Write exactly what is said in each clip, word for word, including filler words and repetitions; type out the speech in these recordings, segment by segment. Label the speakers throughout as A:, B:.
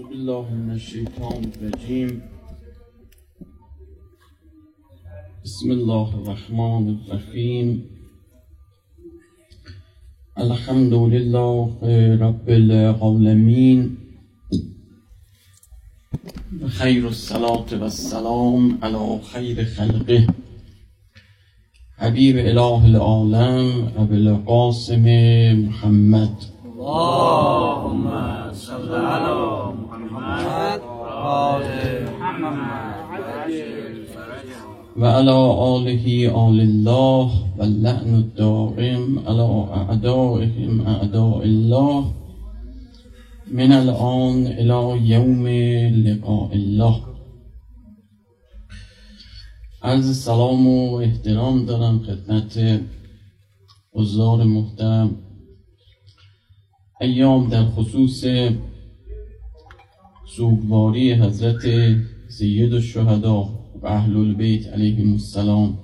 A: بالله من الشیطان الرجیم. بسم الله الرحمن الرحیم. الحمد لله رب العالمین. خیر الصلاة و السلام علی خیر خلقه حبیب اله العالم ابی القاسم محمد.
B: اللهم صل علی محمد
A: و علی آله آل الله و اللعن الدائم علی اعدائهم اعداء الله من الان الی یوم لقاء الله. عرض سلام و احترام دارم خدمت حضار محترم. ایام در خصوص سوگواری حضرت سید الشهدا و اهل البیت علیهم السلام،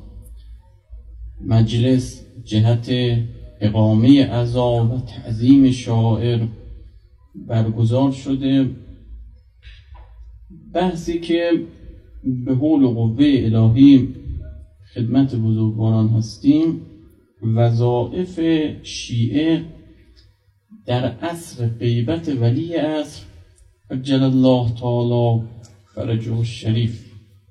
A: مجلس جهت اقامه عزا و تعظیم شاعر برگزار شده. بحثی که به حول و قوه الهی خدمت بزرگواران هستیم، وظایف شیعه در عصر غیبت ولی عصر عجل الله تعالی فرجه الشریف.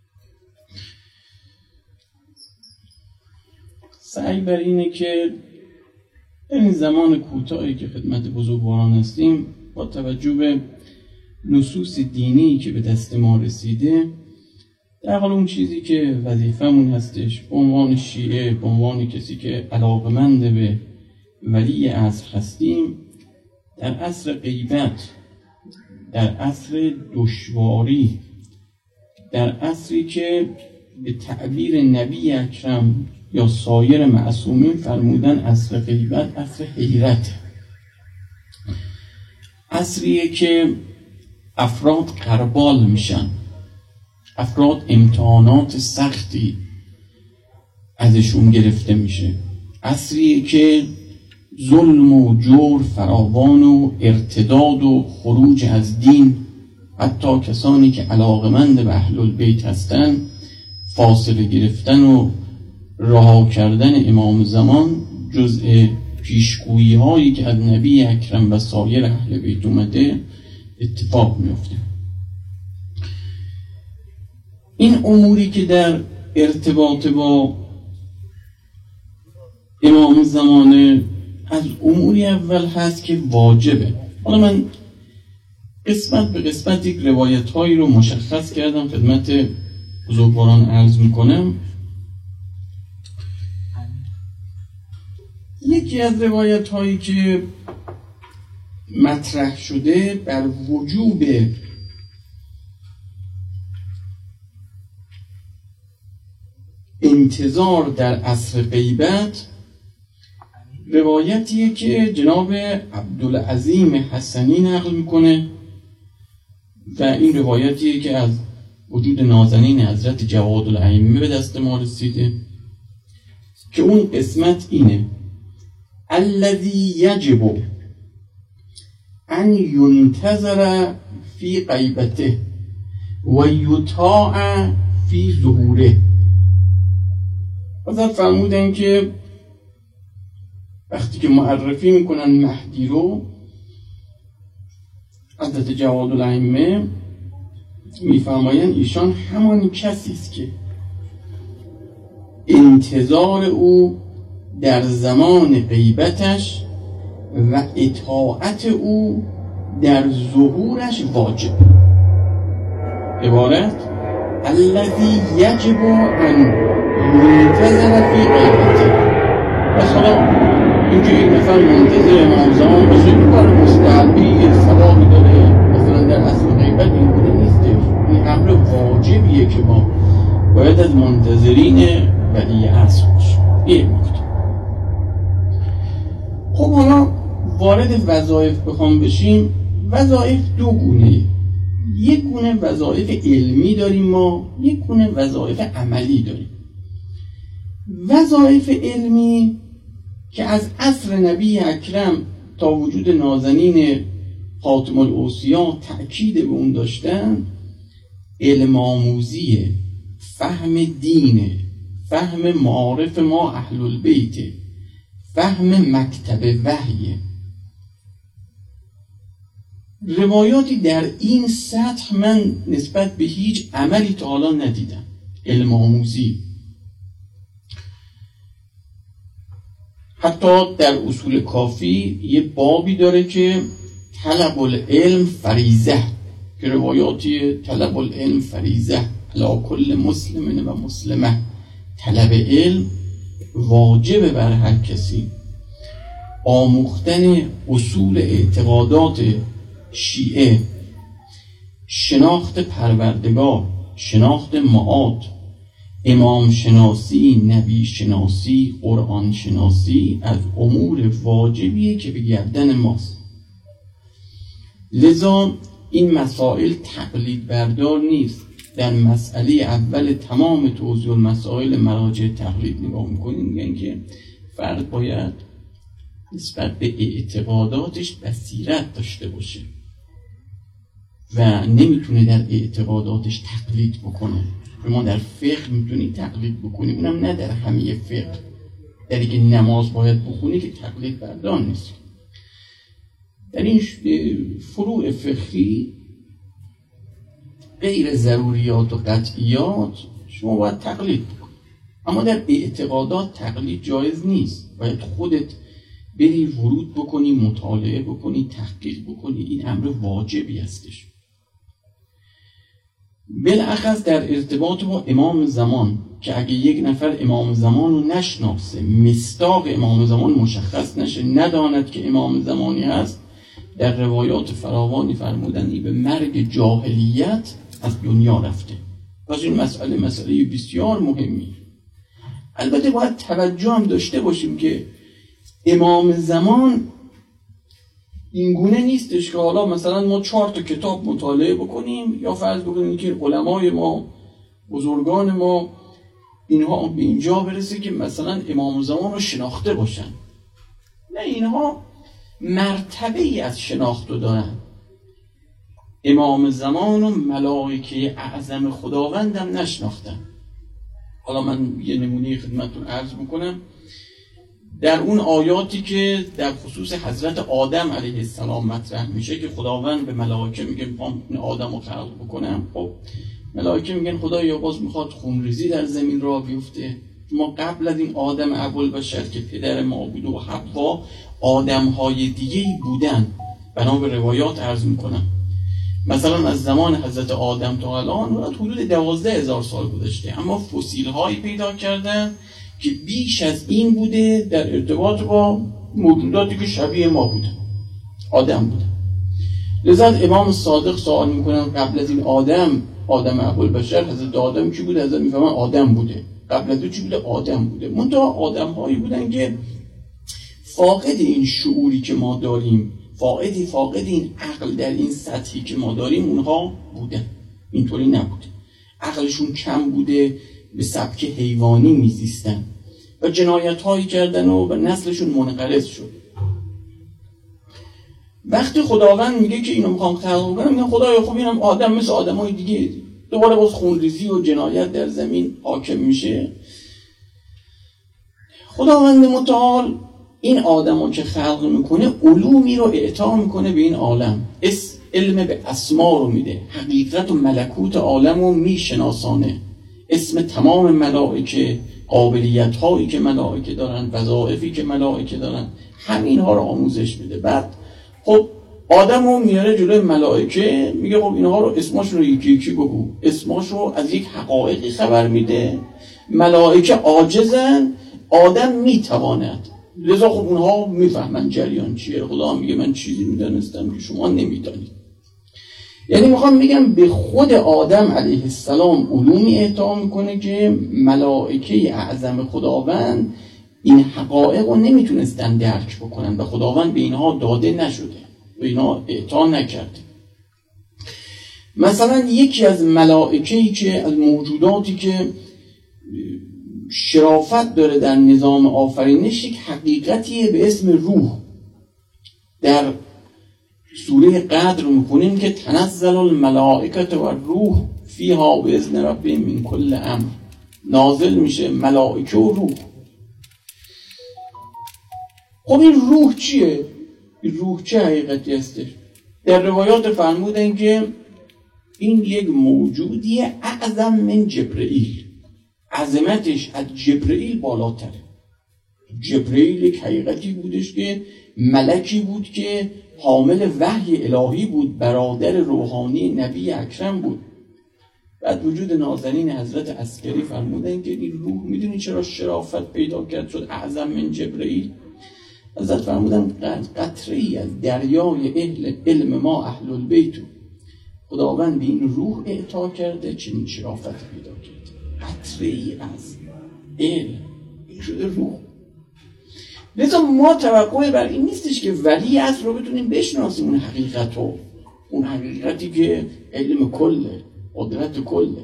A: سعی بر اینه که در این زمان کوتاهی که خدمت بزرگواران هستیم، با توجه به نصوص دینی که به دست ما رسیده، در حال اون چیزی که وظیفمون هستش به عنوان شیعه، به عنوان کسی که علاقمند به ولی عصر هستیم، در عصر غیبت، در عصر دشواری، در عصری که به تعبیر نبی اکرم یا سایر معصومین فرمودن عصر غیبت عصر حیرت، عصریه که افراد غربال میشن، افراد امتحانات سختی ازشون گرفته میشه، عصریه که ظلم و جور فراوان و ارتداد و خروج از دین، حتی کسانی که علاقمند به اهل البیت هستن، فاصله گرفتن و رها کردن امام زمان جزء پیشگویی هایی که از نبی اکرم و سایر اهل بیت اومده اتفاق میفته. این اموری که در ارتباط با امام زمانه از اموری اول هست که واجبه. حالا من قسمت به قسمت یک روایت هایی رو مشخص کردم خدمت بزرگواران عرض میکنم. یکی از روایت هایی که مطرح شده بر وجوب انتظار در عصر غیبت، روایتیه که جناب عبدالعظیم حسنی نقل میکنه و این روایتیه که از وجود نازنین حضرت جواد الائمه به دست ما رسیده که اون قسمت اینه: الذی یجب ان ینتظر فی غیبته و یطاع فی ظهوره. حضرت فرمودن که وقتی که معرفی میکنن مهدی رو، حضرت جواد الائمه میفرماین ایشان همان کسی است که انتظار او در زمان غیبتش و اطاعت او در ظهورش واجب. عبارت الذی یجب ان ینتظر فی غیبته. پس حالا اینکه این نفر منتظر امام زمان باشه این کار مستحبی صلاحی داره، مثلا در اصل غیبت این بوده نیستش. این امر واجبیه که ما باید از منتظرین ولی عصر باشیم. این نکته. خب حالا وارد وظایف بخوام بشیم، وظایف دو گونه، یک گونه وظایف علمی داریم ما، یک گونه وظایف عملی داریم. وظایف علمی که از عصر نبی اکرم تا وجود نازنین خاتم الاوصیا تأکید به اون داشتن، علم آموزی، فهم دینه، فهم معارف ما اهل البیت، فهم مکتب وحیه. روایاتی در این سطح من نسبت به هیچ عملی تا حالا ندیدم. علم آموزی، حتی در اصول کافی یه بابی داره که طلب العلم فریضه، که روایاتی طلب العلم فریضه علی کل مسلم و مسلمه، طلب علم واجب بر هر کسی. آموختن اصول اعتقادات شیعه، شناخت پروردگار، شناخت معاد، امام شناسی، نبی شناسی، قرآن شناسی از امور واجبیه که به گردن ماست. لذا این مسائل تقلید بردار نیست. در مسئله اول تمام توضیح المسائل مراجع تقلید نگاه میکنیم، میگن که فرد باید نسبت به اعتقاداتش بصیرت داشته باشه و نمیتونه در اعتقاداتش تقلید بکنه. ما در فقه میتونی تقلید بکنی، اونم نه در همه فقه. در اینکه نماز باید بخونی که تقلید بردار نیست. در این فروع فقهی غیر ضروریات و قطعیات شما باید تقلید بکنی، اما در اعتقادات تقلید جایز نیست. باید خودت بری ورود بکنی، مطالعه بکنی، تحقیق بکنی. این امر واجبی هستش. بالاخص در ارتباط با امام زمان، که اگه یک نفر امام زمان رو نشناسه، مصداق امام زمان مشخص نشه، نداند که امام زمانی هست، در روایات فراوانی فرمودن این به مرگ جاهلیت از دنیا رفته. پس این مسئله مسئله بسیار مهمی. البته باید توجه هم داشته باشیم که امام زمان این گونه نیستش که حالا مثلا ما چهار تا کتاب مطالعه بکنیم یا فرض بکنیم که علمای ما، بزرگان ما، اینها به اینجا برسه که مثلا امام زمان رو شناخته باشن. نه، اینها مرتبه ای از شناخت رو دارن. امام زمان و ملائکه اعظم خداوندم نشناختن. حالا من یه نمونه خدمتتون عرض میکنم. در اون آیاتی که در خصوص حضرت آدم علیه السلام مطرح میشه که خداوند به ملائکه میگه میخوام این آدم رو خلق بکنم، خب ملائکه میگن خدایا باز میخواد خونریزی در زمین را بیفته. ما قبل از این آدم ابوالبشر که پدر ما بود و حوا، آدمهای دیگه‌ای بودن. بنا به روایات عرض میکنم مثلا از زمان حضرت آدم تا الان حدود دوازده هزار سال گذشته، اما فسیل هایی پیدا کردن که بیش از این بوده در ارتباط با موجوداتی که شبیه ما بودن، آدم بودن. لذا امام صادق سوال میکنن قبل از این آدم، آدم ابوالبشر، حضرت آدم کی بوده؟ حضرت میفهمن آدم بوده. قبل از او چی بوده؟ آدم بوده. منتها آدم هایی بودن که فاقد این شعوری که ما داریم، فاقدی فاقد این عقل در این سطحی که ما داریم اونها بودن. اینطوری نبوده. عقلشون کم بوده، به سبک حیوانی میزیستن و جنایت هایی کردن و به نسلشون منقرض شد. وقتی خداوند میگه که اینو میخوام خلق کنم، میگن خدایا خوب اینم آدم مثل آدمای دیگه، دوباره باز خونریزی و جنایت در زمین حاکم میشه. خداوند متعال این آدمو که خلق میکنه علومی رو اعطا میکنه به این عالم، اس علم به اسما رو میده، حقیقت و ملکوت عالم رو میشناسانه، اسم تمام ملائکه، قابلیت هایی که ملائکه دارن، وظایفی که ملائکه دارن، همین ها رو آموزش میده. بعد خب آدم رو میاره جلوی ملائکه، میگه خب اینها رو اسماشون رو یکی یکی بگو. اسماش رو از یک حقایقی خبر میده. ملائکه عاجزن، آدم میتواند. لذا خب اونها میفهمن جریان چیه. خدا میگه من چیزی میدانستم که شما نمیدانید. یعنی میخوام بگم به خود آدم علیه السلام علومی اعطا میکنه که ملائکه اعظم خداوند این حقایق رو نمیتونستن درک بکنن و خداوند به اینها داده نشده، به اینها اعطا نکرده. مثلا یکی از ملائکه‌ای که از موجوداتی که شرافت داره در نظام آفرینش، یک حقیقتیه به اسم روح. در سوره قدر رو میخونیم که تنزل الملائکه و روح فیها باذن ربهم من کل امر، نازل میشه ملائکه و روح. خب این روح چیه؟ این روح چه حقیقتی هستش؟ در روایات فرمودن که این یک موجودی اعظم من جبرئیل، عظمتش از جبرئیل بالاتره. جبرئیل یک حقیقتی بودش که ملکی بود که حامل وحی الهی بود، برادر روحانی نبی اکرم بود. بعد وجود نازنین حضرت عسکری فرمودن که این روح میدونی چرا شرافت پیدا کرد شد اعظم من جبرئیل؟ حضرت فرمودن قطره‌ای از دریای اهل علم ما اهل البیت خداوند به این روح اعطا کرده چنین شرافت پیدا کرده. قطره‌ای از علم این شده روح. لذا ما توقع بر این نیستش که ولی از رو بتونیم بشناسیم اون حقیقت رو، اون حقیقتی که علم کله، قدرت کله،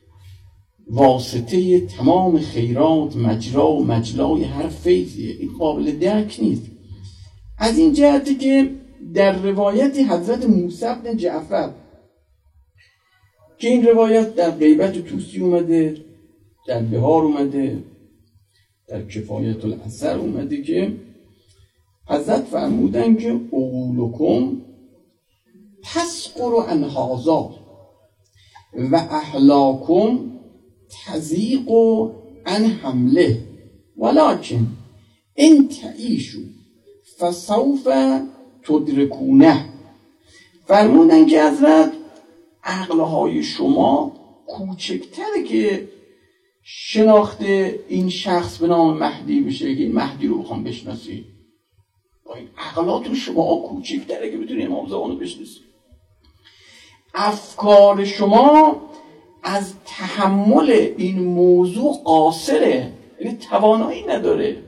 A: واسطه تمام خیرات، مجرا و مجلای هر فیضیه. این قابل درک نیست. از این جهتی که در روایت حضرت موسی بن جعفر که این روایت در غیبت توسی اومده، در بهار اومده، در کفایت الاثر اومده که حضرت فرمودن که عقولکم تسقر عن هذا و احلاکم تضیق عن حمله ولکن ان تعیشوا فسوف تدرکونه. فرمودن که حضرت عقلهای شما کوچکتره که شناخت این شخص به نام مهدی بشه که این مهدی رو بخوام بشناسی. این عقلات شما کوچکتره که بتونی امام زمان رو بشناسی. افکار شما از تحمل این موضوع قاصره، یعنی توانایی نداره.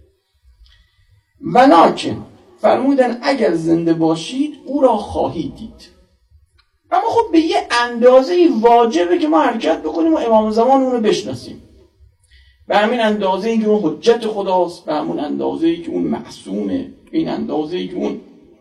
A: ولکن فرمودن اگر زنده باشید او را خواهید دید. اما خب به یه اندازه واجبه که ما حرکت بکنیم و امام زمان اون رو بشناسیم. به همین اندازه ای که اون حجت خداست، به همون اندازه ای که اون معصومه، به این اندازه ای که اون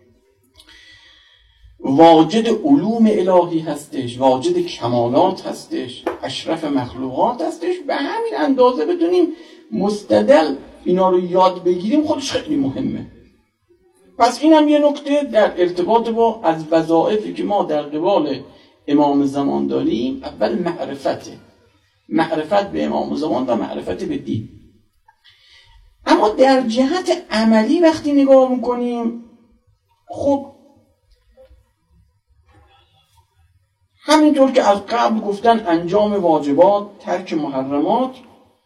A: واجد علوم الهی هستش، واجد کمالات هستش، اشرف مخلوقات هستش، به همین اندازه بدونیم مستدل اینا رو یاد بگیریم خودش خیلی مهمه. پس این هم یه نکته در ارتباط با از وظایفی که ما در قبال امام زمان داریم. اول معرفته، معرفت به امام زمان و معرفت به دین. اما در جهت عملی وقتی نگاه میکنیم، خب همینطور که از قبل گفتن انجام واجبات، ترک محرمات.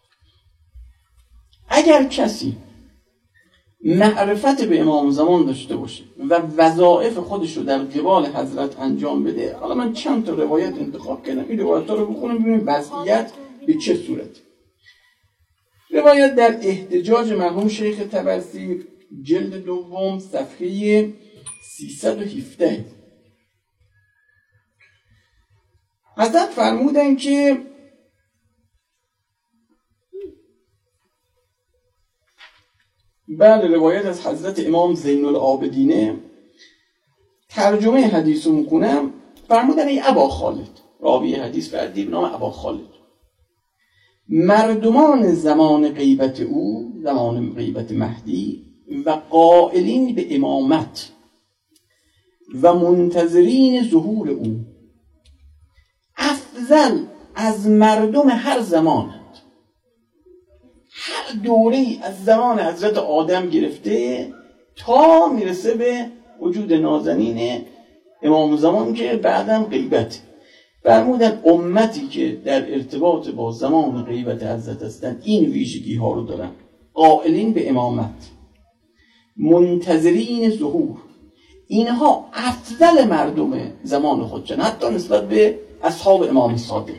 A: اگر کسی معرفت به امام زمان داشته باشه و وظایف خودش رو در قبال حضرت انجام بده، حالا من چند تا روایت انتخاب کردم، این روایت ها رو بخونیم ببینیم وضعیت به چه صورت. روایت در احتجاج مرحوم شیخ طبرسی جلد دوم صفحه سیصد و هفده. حضرت فرمودن که بله، روایت از حضرت امام زین العابدینه، ترجمه حدیث رو میکنم. فرمودن ای ابا خالد، راوی حدیث فردی به نام ابا خالد، مردمان زمان غیبت او، زمان غیبت مهدی و قائلین به امامت و منتظرین ظهور او افضل از مردم هر زمانند. هر دوره‌ای از زمان حضرت آدم گرفته تا میرسه به وجود نازنین امام زمان که بعدم غیبت. فرمودن امتی که در ارتباط با زمان غیبت حضرت هستند این ویژگی ها رو دارن: قائلین به امامت، منتظرین ظهور. اینها افضل مردم زمان خودشن، حتی نسبت به اصحاب امام صادق.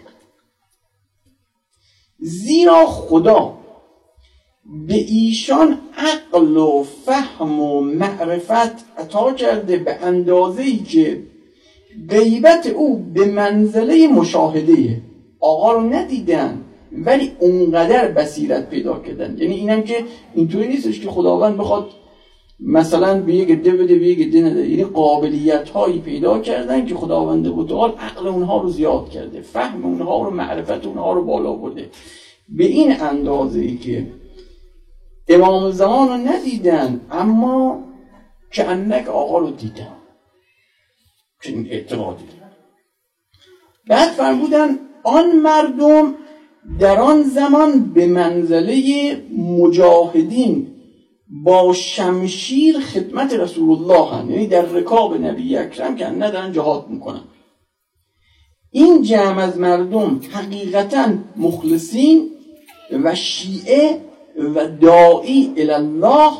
A: زیرا خدا به ایشان عقل و فهم و معرفت عطا کرده به اندازه‌ای که غیبت او به منزله مشاهده. آقا رو ندیدن ولی اونقدر بصیرت پیدا کردن. یعنی اینم که اینطوری نیستش که خداوند بخواد مثلا به یک عده بده به یک عده نده. یعنی قابلیت هایی پیدا کردن که خداوند متعال عقل اونها رو زیاد کرده، فهم اونها رو، معرفت اونها رو بالا برده، به این اندازه ای که امام زمان رو ندیدن اما که انک آقا رو دیدن، چنین اعتقادی دارن. بعد فرمودن آن مردم در آن زمان به منزله مجاهدین با شمشیر خدمت رسول الله هستند، یعنی در رکاب نبی اکرم که ندارن جهاد میکنن. این جمع از مردم حقیقتا مخلصین و شیعه و داعی الله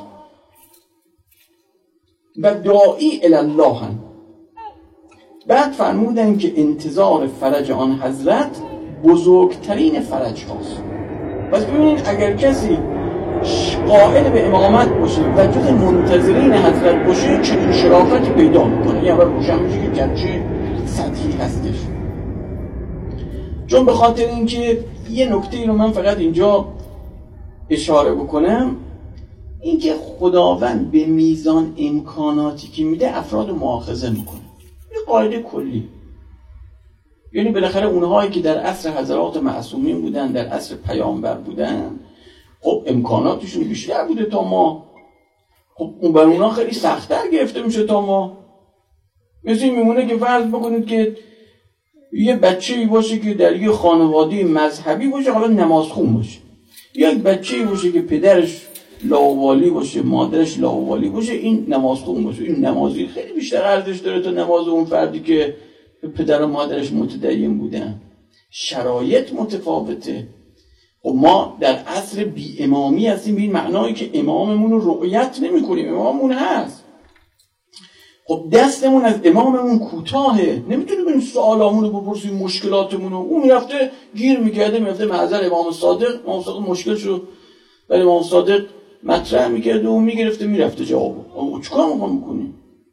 A: و داعی الله هستند. بعد فرمودن که انتظار فرج آن حضرت بزرگترین فرج هاست. پس ببینید اگر کسی قائل به امامت باشه و جز منتظرین حضرت باشه چنین شرافتی پیدا میکنه. یه اول روشن میشه که گرچه سطحی هستش. چون به خاطر اینکه یه نکته رو من فقط اینجا اشاره بکنم، اینکه خداوند به میزان امکاناتی که میده افراد مؤاخذه میکنه. یه قاعده کلی. یعنی بالاخره اونهایی که در عصر حضرات معصومین بودن، در عصر پیامبر بودن، خب امکاناتشون بیشتر بوده تا ما. خب اون بر اونا خیلی سخت‌تر گرفته میشه تا ما. مثل این میمونه که فرض بکنید که یه بچه‌ای باشه که در یه خانواده مذهبی باشه، حالا نمازخون باشه. یا یک بچه‌ای باشه که پدرش لاوالی باشه، مادرش لاوالی باشه، این نمازخون باشه. این نمازی خیلی بیشتر ارزش داره تا نماز اون فردی که پدر و مادرش متدین بودن. شرایط متفاوته. خب ما در عصر بی امامی هستیم، به این معنایی که اماممون رو رؤیت نمی کنیم. اماممون هست، خب دستمون از اماممون کوتاهه، نمیتونیم بریم سوالامون رو بپرسیم، مشکلاتمون رو. اون میرفته گیر میکرده، میرفته محضر امام صادق، امام صادق مشکلش رو برای امام صادق مطرح میکرده و میگرفته میرفته جوابو. اما چیکار ما میکنیم؟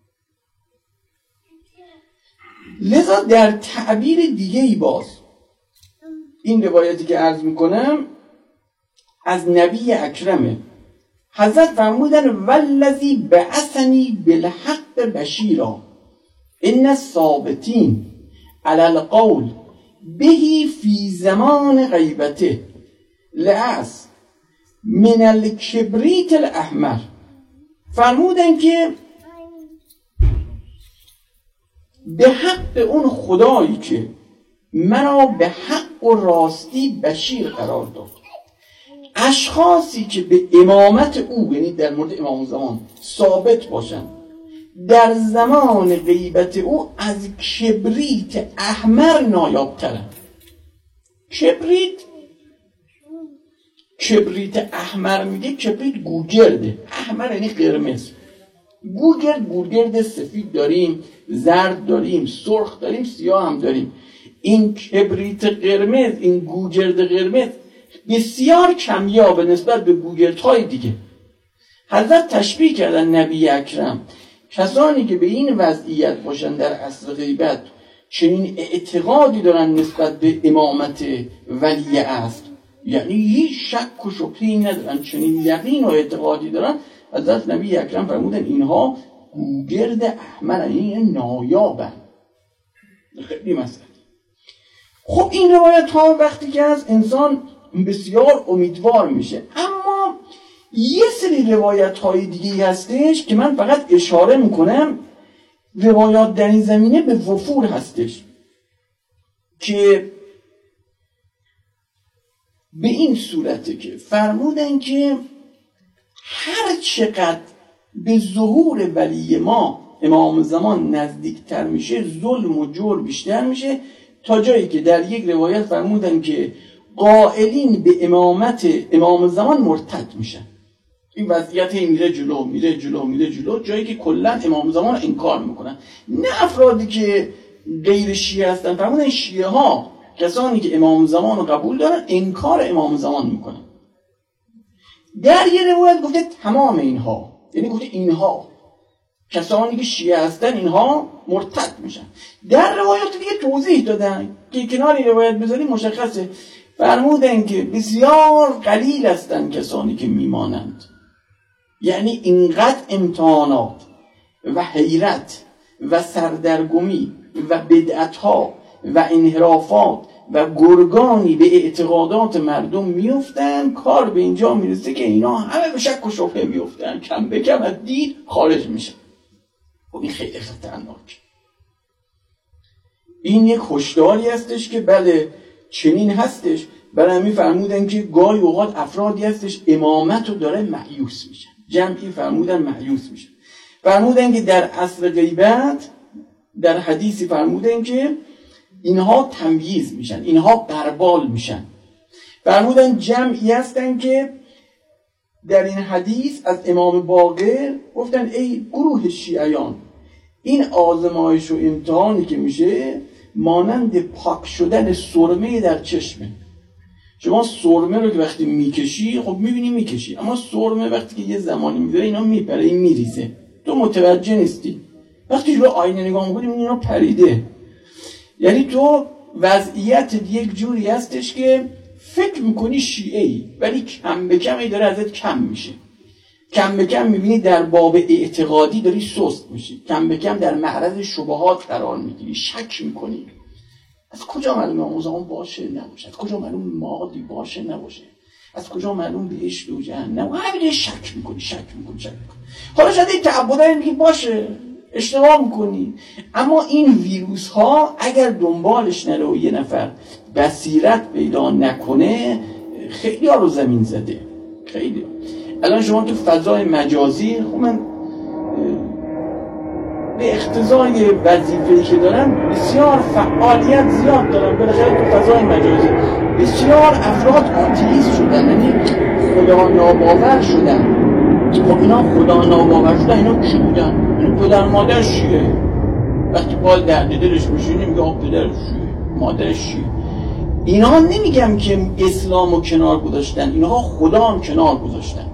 A: لذا در تعبیر دیگه ای باز این روایتی که عرض میکنم از نبی اکرمه. حضرت فرمودن والذی بعثنی بالحق بشیرا ان الثابتین علی القول بهی فی زمان غیبته لعس من الکبریت الاحمر. فرمودن که به حق اون خدایی که مرا به حق و راستی بشیر قرار داد، اشخاصی که به امامت او، یعنی در مورد امام زمان ثابت باشن، در زمان غیبت او از کبریت احمر نایابترن. کبریت کبریت احمر میگه، کبریت گوگرده، احمر یعنی قرمز. گوگرد گوگرد سفید داریم، زرد داریم، سرخ داریم، سیاه هم داریم. این کبریت قرمز، این گوگرد قرمز بسیار کمیابه نسبت به گوگردهای دیگه. حضرت تشبیه کردن نبی اکرم، کسانی که به این وضعیت باشن در عصر غیبت، چنین اعتقادی دارن نسبت به امامت ولی عصر، یعنی هیچ شک و شبهه‌ای ندارن، چنین یقین و اعتقادی دارن. حضرت نبی اکرم فرمودن اینها گوگرد احمر، یعنی نایابن. خیلی مسئله. خب این روایت ها وقتی که از انسان بسیار امیدوار میشه، اما یه سری روایت های دیگه هستش که من فقط اشاره میکنم. روایات در این زمینه به وفور هستش که به این صورته که فرمودن که هر چقدر به ظهور ولی ما امام زمان نزدیکتر میشه، ظلم و جور بیشتر میشه، تا جایی که در یک روایت فرمودن که قائلین به امامت امام زمان مرتد میشن. این وضعیت میره جلو میره جلو میره جلو، جایی که کلا امام زمان انکار میکنن. نه افرادی که غیر شیعه هستن، فرمودن شیعه ها، کسانی که امام زمان رو قبول دارن، انکار امام زمان میکنن. در یه روایت گفته تمام اینها، یعنی گفته اینها کسانی که شیعه هستن اینها مرتد میشن. در روایات دیگه توضیح دادن که کنار این روایت بذاریم مشخصه. فرمودن که بسیار قلیل هستن کسانی که میمانند، یعنی اینقدر امتحانات و حیرت و سردرگمی و بدعتها و انحرافات و گرگانی به اعتقادات مردم میفتن، کار به اینجا میرسه که اینا همه به شک و شبهه میفتن، کم به کم از دین خارج میشن. خب این خیلی خطرناک. این یک هشداری هستش که بله چنین هستش. برای همین فرمودن که گاهی اوقات افرادی هستش امامت رو داره مایوس میشن، جمعی فرمودن مایوس میشن. فرمودن که در عصر غیبت در حدیثی فرمودن که اینها تمییز میشن، اینها بربال میشن. فرمودن جمعی هستن که در این حدیث از امام باقر گفتن ای گروه شیعیان، این آزمایش و امتحانی که میشه مانند پاک شدن سرمه در چشمه. شما سرمه رو که وقتی میکشی خب میبینی میکشی، اما سرمه وقتی که یه زمانی میذاره اینا میپره، این میریزه، تو متوجه نیستی. وقتی رو آینه نگاه میکنی میبینی اینا پریده. یعنی تو وضعیت یک جوری هستش که فکر میکنی شیعه‌ای ولی کم به کم ای داره ازت کم میشه. کم به کم میبینی در باب اعتقادی داری سست میشی، کم به کم در معرض شبهات قرار میگیری، شک میکنی. از کجا معلوم آموزان باشه نباشه؟ از کجا معلوم مادی باشه نباشه؟ از کجا معلوم بهشت و جهنم؟ همین شک میکنی شک میکنی شک میکنی. حالا شاید این تعبدی میگی باشه، اشتباه میکنی، اما این ویروس ها اگر دنبالش نره و یه نفر بصیرت پیدا نکنه خیلی ها رو زمین زده. خیلی ها. الان شما تو فضای مجازی، خب من به اقتضای وظیفه‌ای که دارم بسیار فعالیت زیاد دارم، بالاخره تو فضای مجازی بسیار افراد آتئیست شدن، یعنی خدا ناباور شدن. خب اینا خدا ناباور شدن، اینا کی بودن؟ این پدر مادر شیعه. وقتی باید درد دلش میشینی میگه آب پدر شیعه، مادر شیعه. اینا نمیگم که اسلامو کنار گذاشتن، اینها خدا هم کنار گذاشتن.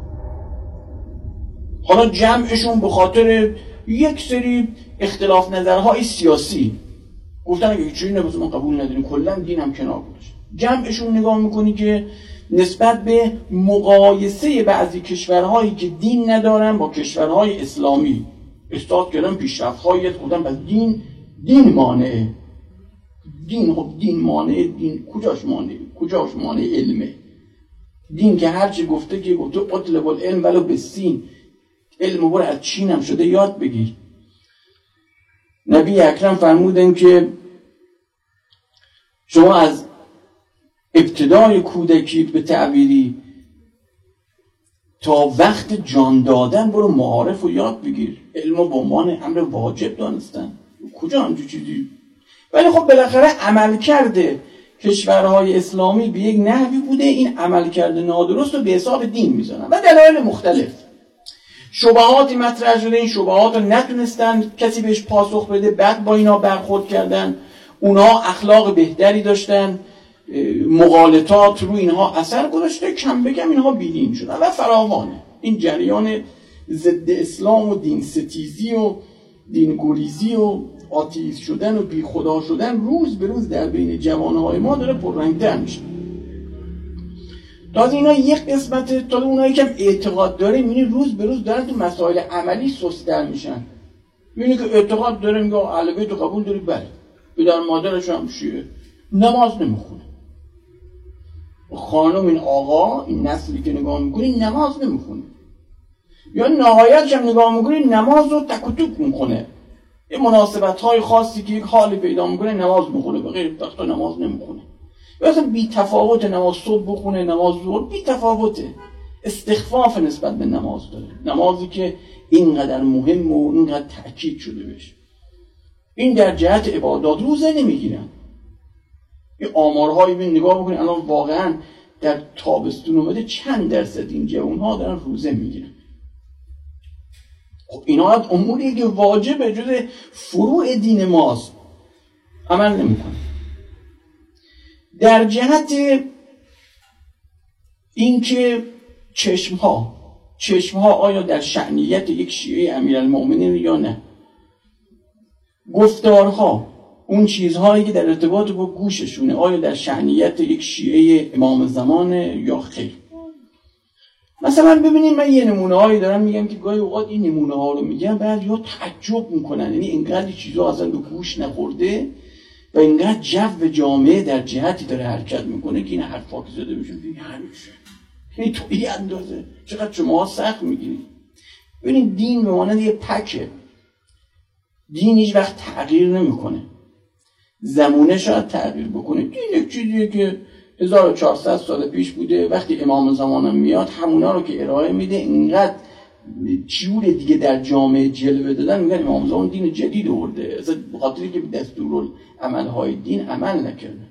A: حالا جمعشون به خاطر یک سری اختلاف نظرهای سیاسی گفتن اگه چیزی نباشه ما قبول نداریم، کلا دین هم کنار گذاشت. جمعشون نگاه میکنی که نسبت به مقایسه بعضی کشورهایی که دین ندارن با کشورهای اسلامی استاد کردن پیشرفت‌های خودن، بس دین دین مانعه. دین خب دین مانعه، دین کجاش مانعه؟ کجاش مانعه علمه؟ دین که هرچی گفته که گفته اطلب العلم ولو بالسین، علم برو از چین هم شده یاد بگیر. نبی اکرم فرمودن که شما از ابتدای کودکی به تعبیری تا وقت جان دادن برو معارف رو یاد بگیر، علم رو به عنوان امر واجب دانستن. کجا همچون چیزی؟ ولی خب بالاخره عمل کرده کشورهای اسلامی به یک نحوی بوده، این عمل کرده نادرست رو به حساب دین میزنن و دلایل مختلف. شبهاتی مطرح شده، این شبهات رو نتونستن کسی بهش پاسخ بده، بعد با اینا برخورد کردن. اونها اخلاق بهتری داشتن، مغالطات رو اینها اثر گذاشته، کم به کم اینها بیدین شدن و فراوانه. این جریان ضد اسلام و دین ستیزی و دین گریزی و آتئیست شدن و بی خدا شدن روز به روز در بین جوانهای ما داره پررنگ‌تر میشه. تازه اینا یک قسمت، تا اونایی که اعتقاد داره میبینی روز به روز دارن تو مسائل عملی سست‌تر میشن. میبینی که اعتقاد داره میگه اهل بیت رو قبول داری، بله، پدر مادرش هم شیعه، نماز نمیخونه. خانم این آقا، این نسلی که نگاه میکنی نماز نمیخونه، یا نهایتش هم نگاه میکنی نماز رو تک و توک میخونه. یه مناسبت های خاصی که یک حالی پیدا میکنه نماز میخونه، به غیر وقتا نماز نمیخونه. یا اصلا بی تفاوت نماز صبح بخونه، نماز ظهر بی تفاوته، استخفاف نسبت به نماز داره. نمازی که اینقدر مهم و اینقدر تأکید شده بشه. این در جهت عبادات روزه نمیگیرن. یه آمارهایی بین نگاه بکنید الان واقعا در تابستون اومده چند درصد این جوان‌ها دارن روزه میگیرن. خب اینا اموریه که واجبه، جز فروع دین ماست، عمل نمیکنه. در جهت اینکه چشمها چشمها آیا در شأنیت یک شیعه امیرالمؤمنین یا نه، گفتارها، اون چیزهایی که در ارتباط با گوششونه آیا در شأنیت یک شیعه امام زمانه یا خیر. مثلا ببینید من یه نمونه هایی دارم میگم که گاهی اوقات این نمونه ها رو میگم بعد یا تعجب میکنن، یعنی اینقدر چیزا اصلا به گوش نخورده و اینقدر جو جامعه در جهتی داره حرکت میکنه که این حرفا که زده بشون دیگه همیشه یعنی تو این اندازه چقدر شما سخت میگیرید. ببینید دین به مانند یه پکه، دین هیچ وقت تغییر نمیکنه. زمونه شاید تغییر بکنه، دین یک چیزیه که هزار و چهارصد سال پیش بوده، وقتی امام زمان میاد همونا رو که ارائه میده اینقدر شعور دیگه در جامعه جلوه دادن میگن امام زمان دین جدید آورده، اصلا به خاطری که به دستور عملهای دین عمل نکرده.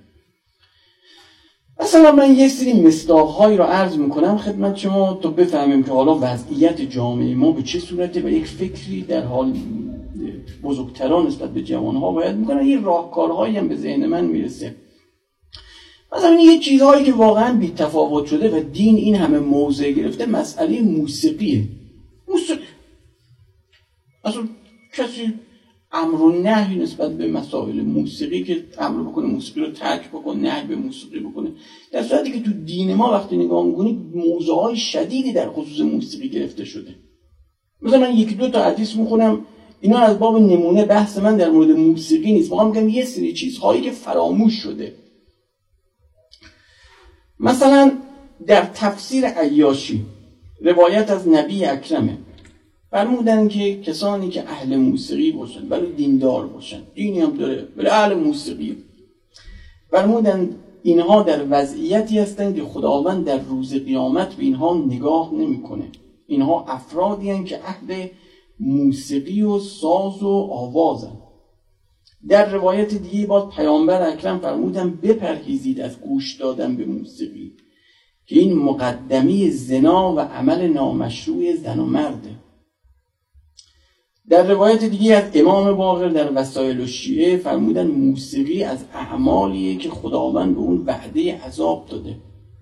A: مثلا من یک سری مصداق‌هایی رو عرض میکنم خدمت شما تا بفهمیم که حالا وضعیت جامعه ما به چه صورته و یک فکری در حال بزرگتران نسبت به جوانها باید میکنن. یه راهکارهایی هم به ذهن من میرسه. مثلا یه چیزهایی که واقعا بی تفاوت شده و دین این همه موضع گرفته، مسئله موسیقیه. موسیقی اصلا کسی امر و نهی نسبت به مسائل موسیقی که امر بکنه موسیقی رو ترک بکنه، نهی به موسیقی بکنه، در صورتی که تو دین ما وقتی نگاه می‌کنی موضوعات شدیدی در خصوص موسیقی گرفته شده. مثلا من یکی دو تا حدیث میخونم، اینا از باب نمونه، بحث من در مورد موسیقی نیست، واقعا میگم یه سری چیزهایی که فراموش شده. مثلا در تفسیر عیاشی روایت از نبی اکرمه، فرمودن که کسانی که اهل موسیقی باشن ولی دیندار باشن، دینی هم داره ولی اهل موسیقی، فرمودن اینها در وضعیتی هستند که خداوند در روز قیامت به اینها نگاه نمیکنه. اینها افرادی هستند که اهل موسیقی و ساز و آوازن. در روایت دیگه باز پیامبر اکرم فرمودن بپرهیزید از گوش دادن به موسیقی که این مقدمی زنا و عمل نامشروع زن و مرده. در روایت دیگه از امام باقر در وسائل الشیعه فرمودن موسیقی از اعمالیه که خداوند به اون وعده عذاب داده.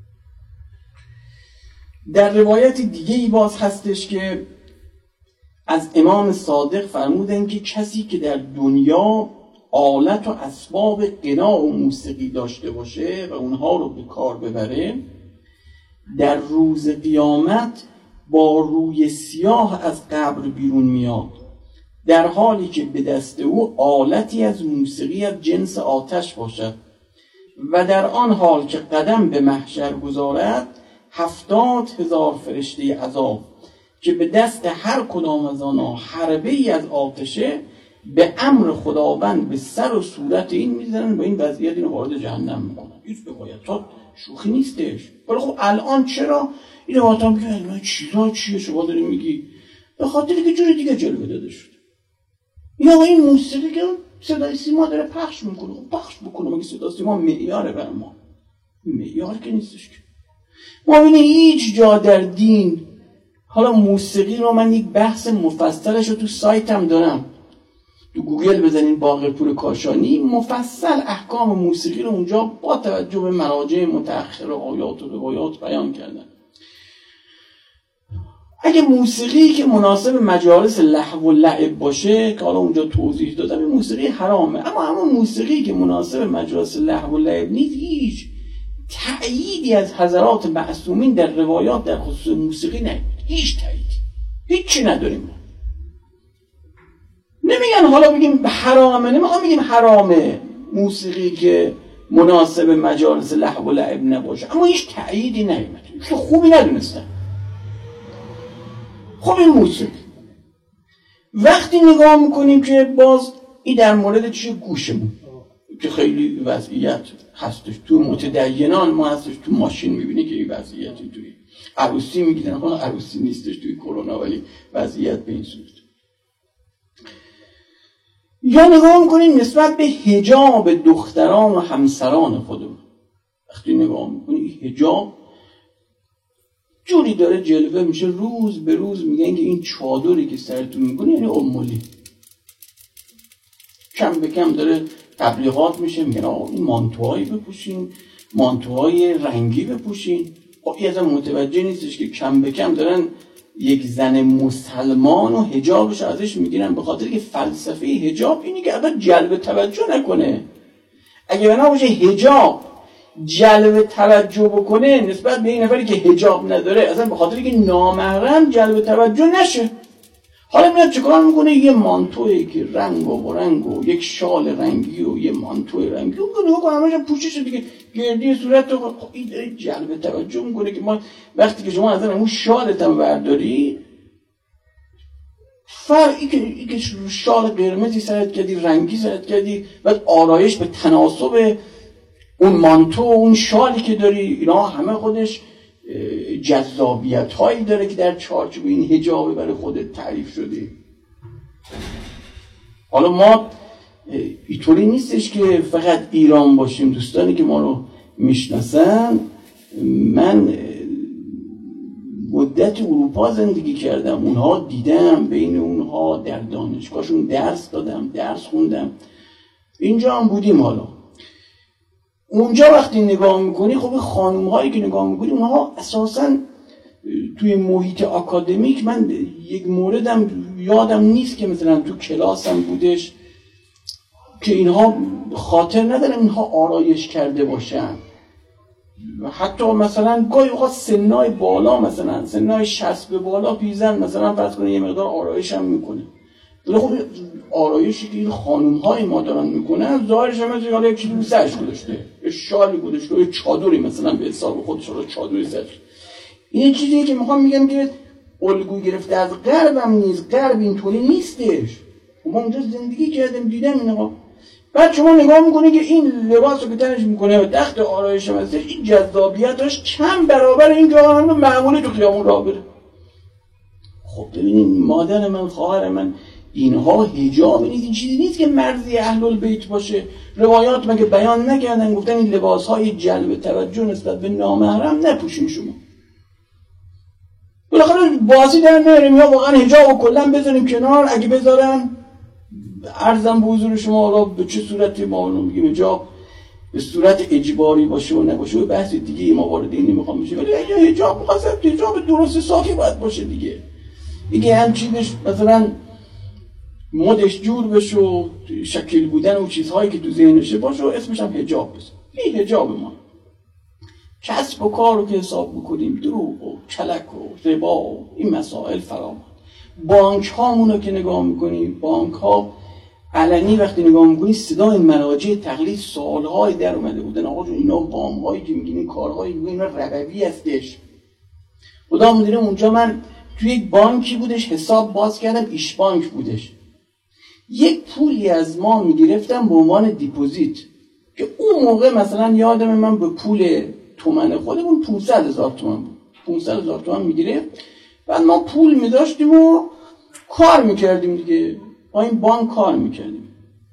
A: در روایت دیگه باز هستش که از امام صادق فرمودن که کسی که در دنیا آلت و اسباب غنا و موسیقی داشته باشه و اونها رو به کار ببره، در روز قیامت با روی سیاه از قبر بیرون میاد، در حالی که به دست او آلتی از موسیقی از جنس آتش باشد و در آن حال که قدم به محشر گذارد هفتاد هزار فرشته عذاب که به دست هر کدام از آنها حربه ای از آتشه به امر خداوند به سر و صورت این میزنن و این وضعیت اینو وارد جهنم میکنن. هیچ بگوید تا شوخی نیستش. ولی خب الان چرا این روایت هم میگه من چیزا چیه شما داری میگی؟ به خاطر که جور دیگه جلوه داده شد. یا این موسیقی که صدای سیما داره پخش میکنه، خب پخش بکنه، مگه صدای سیما معیاره بر ما؟ معیار که نیستش که. ما ببینید هیچ جا در دین، حالا موسیقی رو من یک بحث مفصلش رو تو سایتم دارم، تو گوگل بزنین باقرپور کاشانی، مفصل احکام موسیقی رو اونجا با توجه به مراجع متأخر آیات و روایات بیان کردن. اگه موسیقی که مناسب مجالس لهو و لعب باشه که حالا اونجا توضیح دادم این موسیقی حرامه، اما اما موسیقی که مناسب مجالس لهو و لعب نیست، هیچ تأییدی از حضرات معصومین در روایات در خصوص موسیقی نیست. هیچ تأییدی، هیچی نداریم. نمیگن حالا بگیم حرامه، نمیگن میگیم حرامه موسیقی که مناسب مجالس لهو و لعب نباشه، اما هیچ تأییدی نیامد، هیچ خوبی ندونستن. خب این موسیقی وقتی نگاه میکنیم که باز این در مورد چیه گوشمون که خیلی وضعیت هستش تو متدینان ما هستش، تو ماشین میبینی که این وضعیتی توی عروسی میگیدن، حالا عروسی نیستش توی کرونا ولی وضعیت به این صورت. یا نگاه میکنیم نسبت به حجاب دختران و همسران خودمون، وقتی نگاه میکنیم حجاب جوری داره جلوه میشه، روز به روز میگن که این چادری که سرتون میکنه یعنی امولی، کم به کم داره تبلیغات میشه، میگن آقا این مانتوهایی بپوشین، مانتوهای رنگی بپوشین. خب این اصلا متوجه نیستش که کم به کم دارن یک زن مسلمان و حجابش ازش میگیرن، به خاطر که فلسفه حجاب اینی که اول جلب توجه نکنه. اگه بنا باشه حجاب جلب توجه بکنه نسبت به این نفری که حجاب نداره، اصلا به خاطر که نامحرم جلب توجه نشه. حالا میاد چیکار میکنه؟ یه مانتویی که رنگ و رنگ و یک شال رنگی و یه مانتوی رنگی و نگاه کن همش پوشش دیگه گردی صورت رو این جلب توجه میکنه که ما وقتی که شما از اون شالت هم برداری فرقی که ای که شال قرمزی سرت کردی، رنگی سرت کردی، بعد آرایش به تناسب اون مانتو و اون شالی که داری، اینا همه خودش جذابیت هایی داره که در چارچوب این حجاب برای خودت تعریف شده. حالا ما اینطوری نیستش که فقط ایران باشیم. دوستانی که ما رو میشناسن، من مدت اروپا زندگی کردم، اونها دیدم، بین اونها در دانشگاهشون درس دادم، درس خوندم، اینجا هم بودیم. حالا اونجا وقتی نگاه میکنی، خب خانوم هایی که نگاه میکنی اونها اساساً توی محیط اکادمیک، من یک موردم یادم نیست که مثلا تو کلاسم بودش که اینها خاطر ندارم اینها آرایش کرده باشن. حتی مثلا گاهی اوقات سنای بالا، مثلا سنای شصت به بالا پیرزن مثلا فرض کنه یه مقدار آرایش هم میکنه. ولی خب آرایشی که این خانوم های ما دارن میکنن ظاهرش هم مثلا حالا یک چیزی رو سرش گذاشته، یه شالی گذاشته، یه چادری مثلا به حساب خودش رو چادری سرش. این چیزیه که میخوام میگم که الگو گرفته از غرب هم نیست. غرب اینطوری نیستش. ما اونجا زندگی کردیم، دیدم اینا. بعد شما نگاه میکنی که این لباس رو که تنش میکنه و تخت آرایش هم هستش، این جذابیتش چند برابر این که همون معمولی تو خیابون راه بره. خب ببینین مادر من، خواهر من، اینها حجاب نیست، این چیزی نیست که مرضی اهل البیت باشه. روایات مگه بیان نکردن گفتن این لباسهای جلب توجه نسبت به نامحرم نپوشین شما. بالاخره بازی در میاریم یا واقعا حجاب رو کلا بذاریم کنار. اگه بذارن عرضم به حضور شما را به چه صورتی ما رو میگیم حجاب به صورت اجباری باشه و نباشه و بحث دیگه ما وارد این نمیخوام بشه. ولی اگه حجاب می‌خواد حجاب درست صافی باید باشه دیگه. دیگه هم چیزش مثلا مدش جور بشه و شکل بودن و چیزهایی که تو ذهنشه باشه و اسمش هم حجاب بشه. این حجاب ما. کسب و کار رو که حساب بکنیم، دروغ و کلک و ربا و این مسائل فراوان. بانک هامون رو که نگاه میکنیم، بانک ها علنی وقتی نگاه میکنی صدای مراجع تقلید سالهای در اومده بودن. آقا جون اینا وام هایی که میگین، این کارهایی میگین، اینا ربوی هستش. خدا میدونه اونجا من توی یک بانکی بودش حساب باز کردم، ایش بانک بودش. یک پولی از ما میگرفتم به عنوان دیپوزیت که اون موقع مثلا یادم من به پول تومن خودمون پانصد هزار تومان بود. پانصد هزار تومان میگرفت. بعد ما پول میداشتیم و کار میکردیم دیگه. با این بانک کار میکردیم.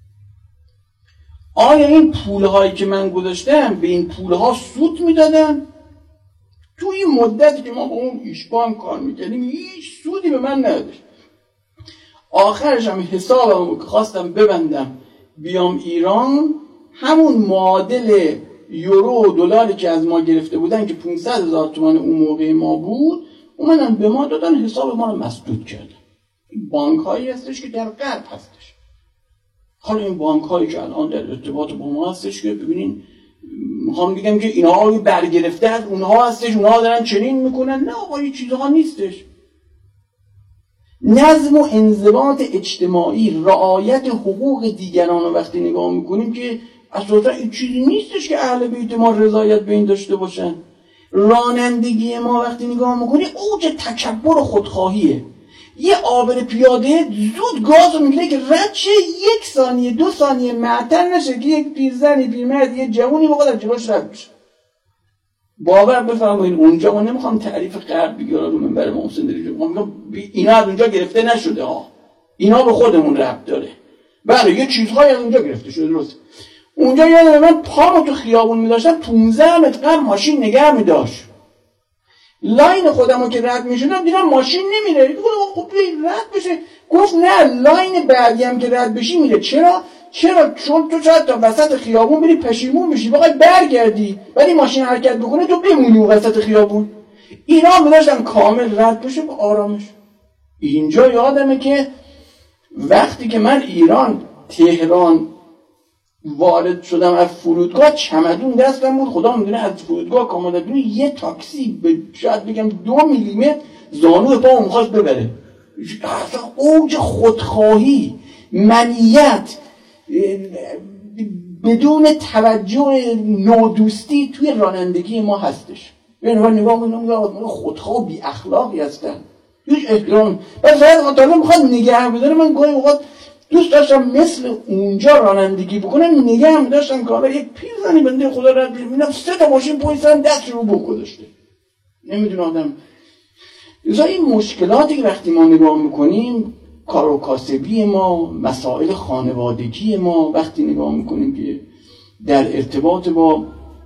A: آیا این پولهایی که من گذاشتم به این پولها سود میدادن؟ توی این مدتی که ما با اون ایش بانک کار میکردیم هیچ سودی به من نداشت. آخرش هم حسابم که خواستم ببندم بیام ایران، همون معادل یورو و دلاری که از ما گرفته بودن که پانصد هزار تومان اون موقع ما بود، اومدن به ما دادن، حساب ما رو مسدود کردن. این بانک هایی هستش که در غرب هستش. حالا این بانک هایی که الان در ارتباط با ما هستش که ببینین، میخوام بگم که اینها برگرفته از اونها هستش، اونها دارن چنین میکنن. نه آقا این چیزها نیستش. نظم و انضباط اجتماعی، رعایت حقوق دیگران رو وقتی نگاه میکنیم که اساسا این چیزی نیستش که اهل بیت ما رضایت به این داشته باشن. رانندگی ما وقتی نگاه میکنی اوج تکبر و خودخواهیه. یه عابر پیاده زود گاز رو میگیره که رد شه، یک ثانیه دو ثانیه معطل نشه که یک پیرزنی، پیرمرد، یه جوونی موقع در جلوش رد بشه. باور بفرمایید اونجا ما نمیخوام تعریف غرب بگیرم رو منبر محسن دریجو، میگم اینا از اونجا گرفته نشده ها، اینا به خودمون ربط داره. بله یه چیزهای از اونجا گرفته شده، درست. اونجا یادم من پامو تو خیابون می‌داشتم، پانزده متر قبل ماشین نگه می‌داشت. لاین خودمو که رد می‌شدم دیدم ماشین نمیره. گفتم خب رد بشه. گفت نه، لاین بعدی هم که رد بشی میره. چرا؟ چرا؟ چون تو شاید تا وسط خیابون بری پشیمون بشی، بخوای برگردی ولی ماشین حرکت بکنه تو بمونی اون وسط خیابون. اینا می‌داشتن کامل رد بشه با آرامش. اینجا یادمه که وقتی که من ایران، تهران وارد شدم از فرودگاه، چمدون دستم بود، خدا میدونه از فرودگاه که آمدم بیرون یه تاکسی به شاید بگم دو میلیمتر زانو پا میخواست ببره. اصلا اوج خودخواهی، منیت، بدون توجه نادوستی توی رانندگی ما هستش. یعنی من نگاه میکنم خودخواه بی اخلاقی هستن، هیچ احترام. بس باید خاطره میخواد نگه بداره. من گاهی اوقات دوست داشتم مثل اونجا رانندگی بکنم، نگه هم داشتم که حالا یک پیرزنی بنده خدا رد میبینم سه تا ماشین پشت سرم دست رو بک گذاشته. نمیدونه آدم یوزا این مشکلاتی که وقتی ما نگاه میکنیم، کار و کاسبی ما، مسائل خانوادگی ما، وقتی نگاه میکنیم که در ارتباط با